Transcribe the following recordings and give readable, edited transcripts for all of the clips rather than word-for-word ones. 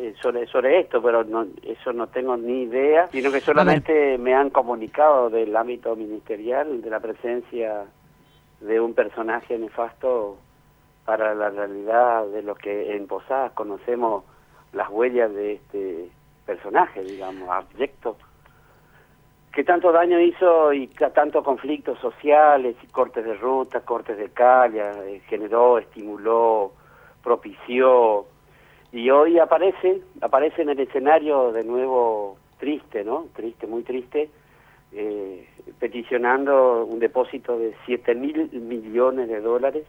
sobre esto, pero eso no tengo ni idea, sino que solamente me han comunicado del ámbito ministerial de la presencia de un personaje nefasto para la realidad de los que en Posadas conocemos las huellas de este personaje, digamos, abyecto, que tanto daño hizo y tantos conflictos sociales, y cortes de ruta, cortes de calle, generó, estimuló, propició, y hoy aparece en el escenario de nuevo triste, ¿no? Triste, muy triste, peticionando un depósito de 7.000 millones de dólares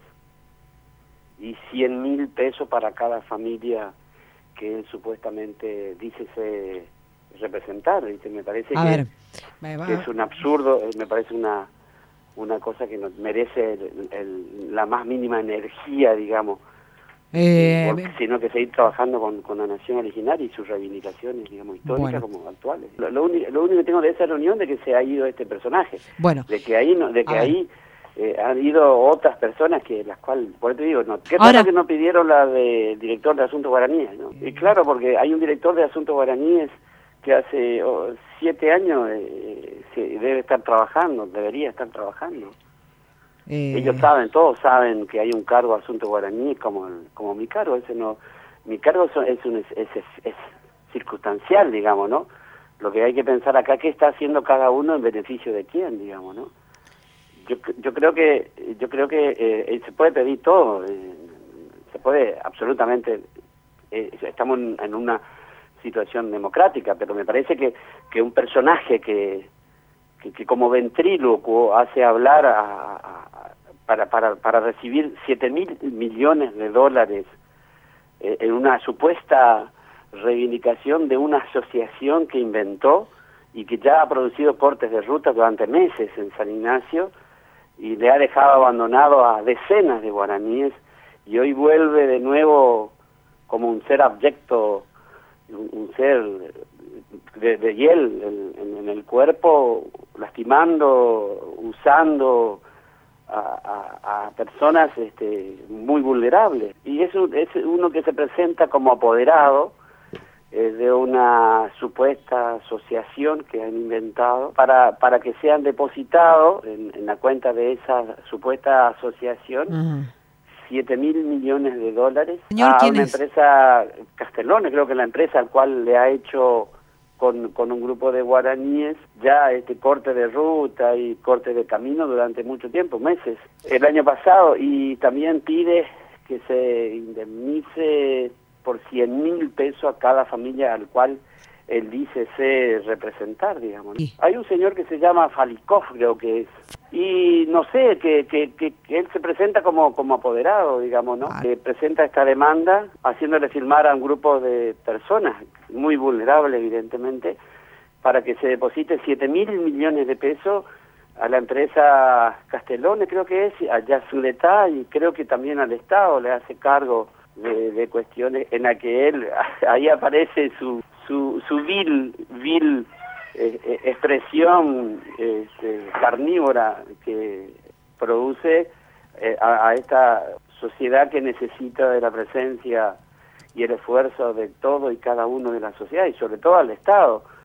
y 100.000 pesos para cada familia que él supuestamente dice representar, ¿viste? Me parece que es un absurdo, me parece una cosa que no merece la más mínima energía, digamos, sino que seguir trabajando con la nación originaria y sus reivindicaciones, digamos, históricas como actuales. Lo único que tengo de esa reunión de que se ha ido este personaje, de que ahí han ido otras personas que las cuales, por eso te digo, qué raro que no pidieron la de director de Asuntos Guaraníes, ¿no? Y claro, porque hay un director de Asuntos Guaraníes que hace 7 años debe estar trabajando, debería estar trabajando. Ellos todos saben que hay un cargo de Asuntos Guaraníes como mi cargo. Mi cargo es circunstancial, digamos, ¿no? Lo que hay que pensar acá, ¿qué está haciendo cada uno en beneficio de quién, digamos, ¿no? Yo creo que se puede pedir todo, se puede absolutamente, estamos en una situación democrática, pero me parece que un personaje que como ventrílocuo hace hablar para recibir 7.000 millones de dólares en una supuesta reivindicación de una asociación que inventó y que ya ha producido cortes de ruta durante meses en San Ignacio y le ha dejado abandonado a decenas de guaraníes, y hoy vuelve de nuevo como un ser abyecto, un ser de hiel en el cuerpo, lastimando, usando a personas muy vulnerables. Y es uno que se presenta como apoderado de una supuesta asociación que han inventado para que sean depositados en la cuenta de esa supuesta asociación 7.000 millones de dólares a una empresa, Castellone, creo que la empresa al cual le ha hecho con un grupo de guaraníes ya corte de ruta y corte de camino durante mucho tiempo, meses, el año pasado, y también pide que se indemnice por 100.000 pesos a cada familia al cual él dice representar, digamos. Hay un señor que se llama Falikov, creo que es, y no sé, que él se presenta como apoderado, digamos, ¿no? Que presenta esta demanda haciéndole firmar a un grupo de personas muy vulnerables, evidentemente, para que se deposite 7.000 millones de pesos a la empresa Castellone, creo que es, a Yacyretá, y creo que también al Estado le hace cargo de cuestiones en la que él, ahí aparece su vil expresión carnívora que produce a esta sociedad que necesita de la presencia y el esfuerzo de todo y cada uno de la sociedad, y sobre todo al Estado.